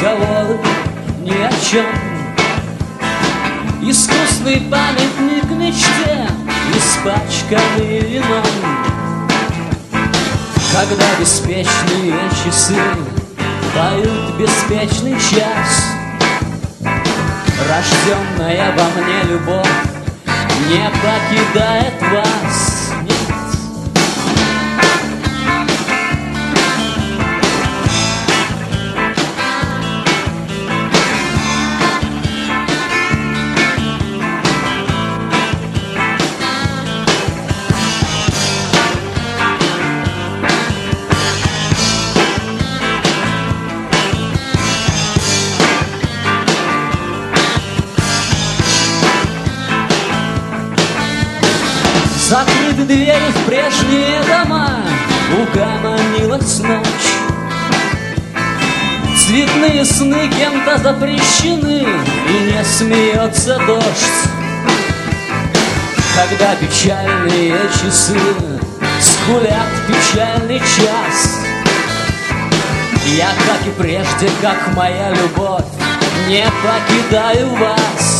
разговоры ни о чем. Искусный памятник мечте, испачканный вином. Когда беспечные часы поют беспечный час, рожденная во мне любовь не покидает вас. Закрыты двери в прежние дома, угомонилась ночь. Цветные сны кем-то запрещены, и не смеется дождь. Когда печальные часы скулят печальный час, я, как и прежде, как моя любовь, не покидаю вас.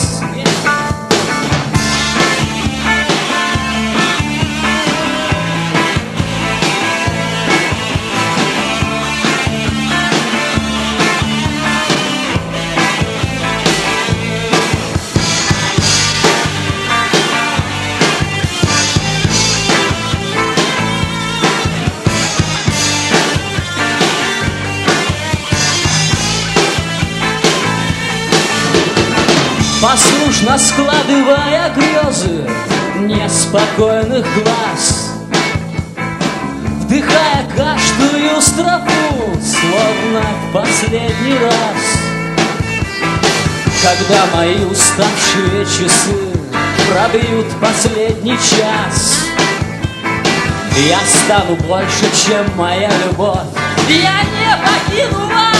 Послушно складывая грезы неспокойных глаз, вдыхая каждую строфу, словно в последний раз. Когда мои уставшие часы пробьют последний час, я стану больше, чем моя любовь. Я не покину вас!